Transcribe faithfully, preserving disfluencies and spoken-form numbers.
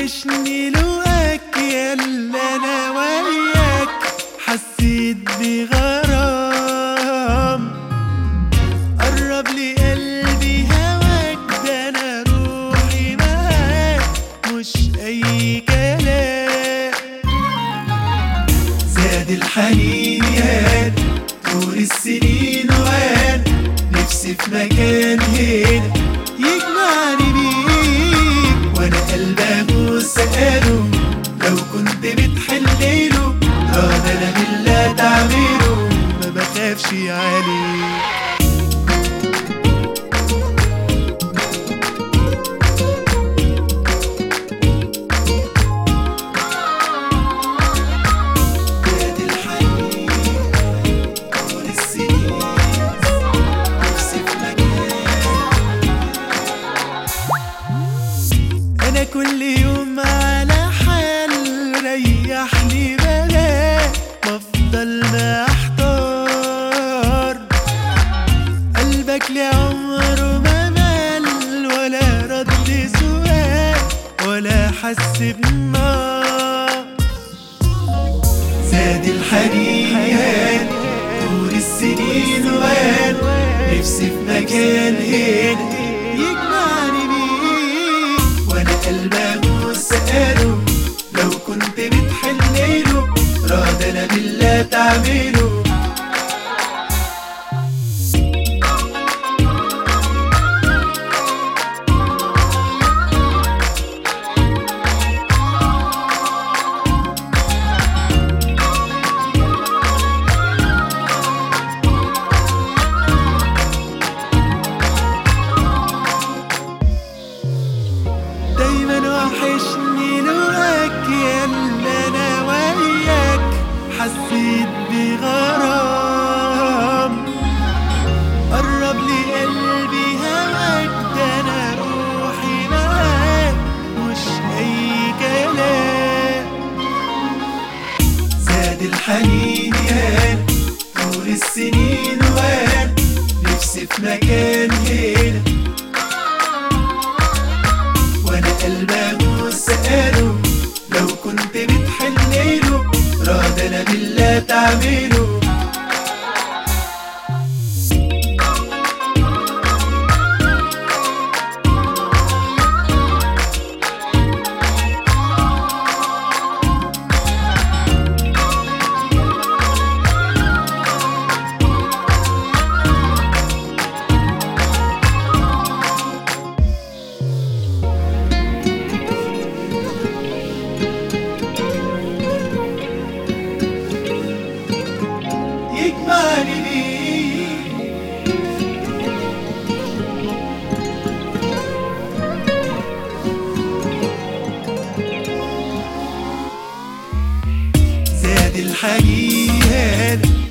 وحشني لقاك يلا انا وياك حسيت بغرام. قرب لي قلبي هواك ده انا روحي معاك مش اي كلام. زاد الحنين يان طول السنين وان نفسي في مكان هنا يجمعني بيك وانا قلبي ابوس قاله لو كنت بتحلله راضي انا بالله تعمله ما بخافش عليك. أنا كل يوم على حال ريحني بلاك مفضل محتار. قلبك لعمره ما مال ولا رد سؤال ولا حس بنار. زاد الحنين طول السنين وان نفسي في مكان هنا يجمعني بيك وانا قلبي ابوس قاله لو كنت بتحلله راضي انا بالله تعمله. وحشني لقاك يلا انا وياك حسيت بغرام. قرب لي قلبي هواك ده انا روحي معاك مش اي كلام. زاد الحنين يان طول السنين وان نفسي في مكان هنا وانا قلبي ابوس قاله لو كنت بتحلله راضي انا بالله تعمله. يجمعني بيك زاد الحنين